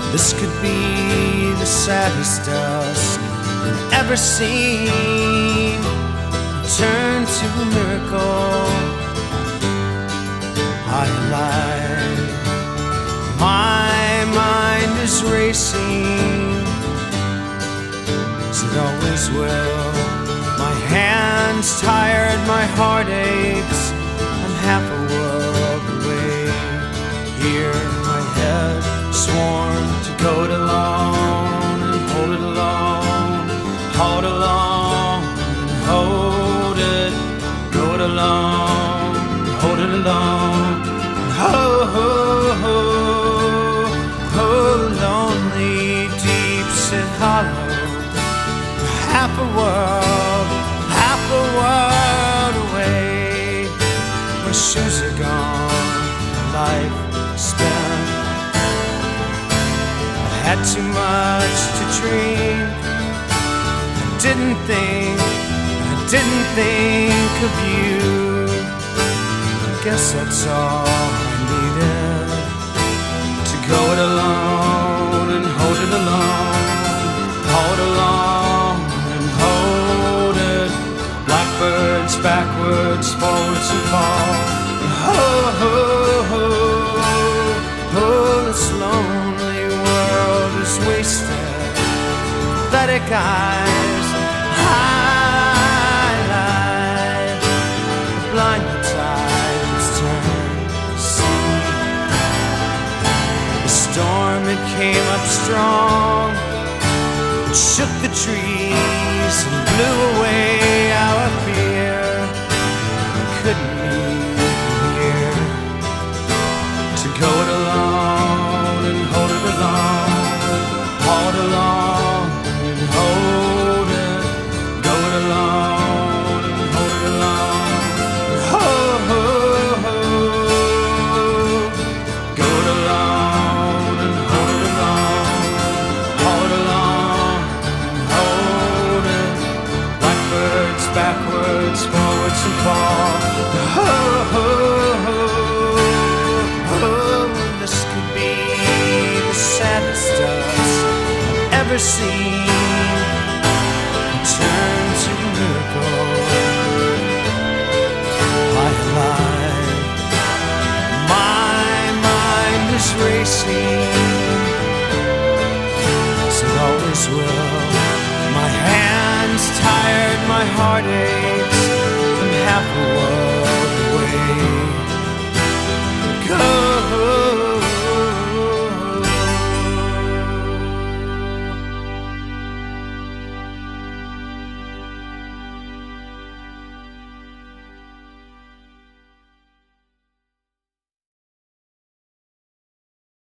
This could be the saddest dusk you've ever seen. Turn to a miracle. I lied. My mind is racing, as it always will. My hands tired, my heart aches. I'm half a world away. Here, my head sworn to go it alone and hold it alone, hold alone and hold it, go it alone, hold it alone, lonely, deep, sit hollow, half a world away. My shoes are gone, life spent. I had too much to drink. I didn't think of you. I guess that's all I needed, to go it alone and hold it alone, hold alone and hold it. Blackbirds backwards, forwards and fall. This lonely world is wasted. Pathetic eyes, highlight the blinding tides turn to sea. The storm, it came up strong, it shook the trees and blew away our fear. We couldn't even hear, to go it alone and hold it alone, hold alone and hold it, go it alone and hold it alone, go it alone and hold it alone, hold alone and hold it. Blackbirds backwards, forwards and fall. This could be the saddest dusk I've ever seen. Turn to a miracle. I lied. My mind is racing, as it always will. My hands tired, my heart aches. I'm half a world